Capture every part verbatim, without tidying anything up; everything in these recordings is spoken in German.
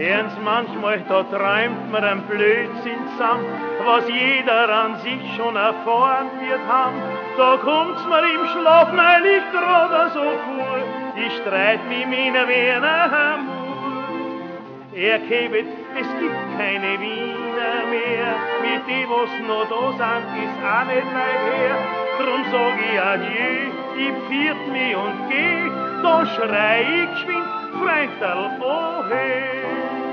Ernst, manchmal, da träumt man einen Blödsinn zusammen, was jeder an sich schon erfahren wird haben. Da kommt's mir im Schlaf neulich gerade so vor, ich streit mit meiner Werner Hamur. Er gebet, es gibt keine Wiener mehr, mit dem, was noch da sind, ist auch nicht weit her. Drum sag ich adieu, ich pfiat mich und geh, da schrei ich geschwind, Freundal, ohe.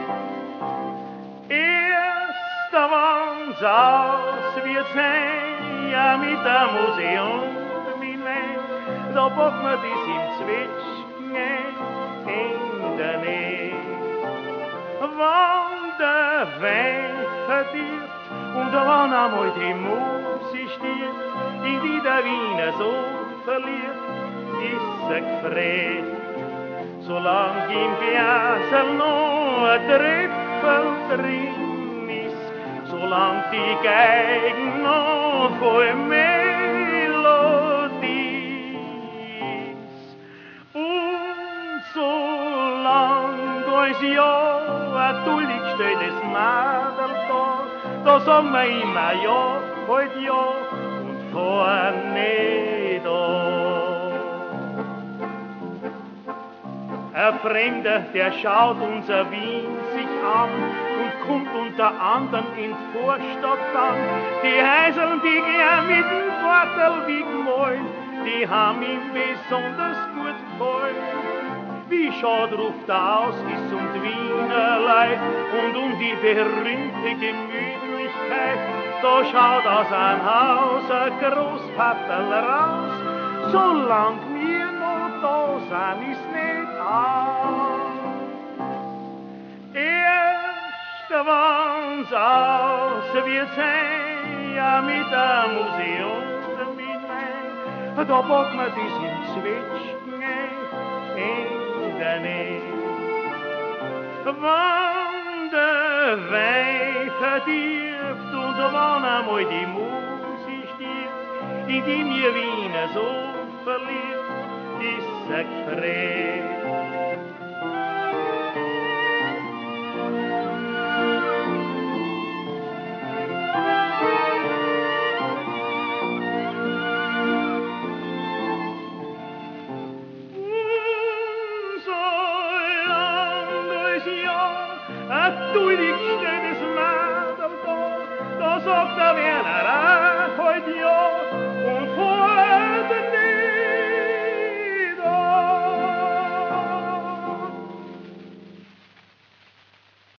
Erst wann's aus wird sein, ja mit der Museum, mein Wein, da packt man das im Zwetschgen in der Nähe. Wann der Wein verdirbt und wann einmal die Musik stirbt, in die der Wiener so verliert, ist er gefreut. Solang im Gläsel noch ein Tröpfel drin ist, solang die Geigen noch voll Melodie ist. Und solang als ja ein duldig stilles Madel da, da sagen wir immer ja, halt ja und vorne da. Ein Fremder, der schaut unser Wien sich an und kommt unter anderem in die Vorstadt dann. Die Häuseln, die gern mit dem Vorderweg malen, die haben ihm besonders gut gefallen. Wie schad ruft er aus, ist um die Wienerlei und um die berühmte Gemütlichkeit. Da schaut aus einem Haus ein Großpaterl raus, solang wir noch da sind, ist nicht aus. Erst wann's aus wird sein, ja mit der Museum mit mein, da packt man das im Zwetschgen in der Nähe. Wann der Wein verdirbt und wann einmal die Musik stirbt, in die mir Wiener so verliebt, ist er gefreut. Du liegst das Madel da, da sagt er,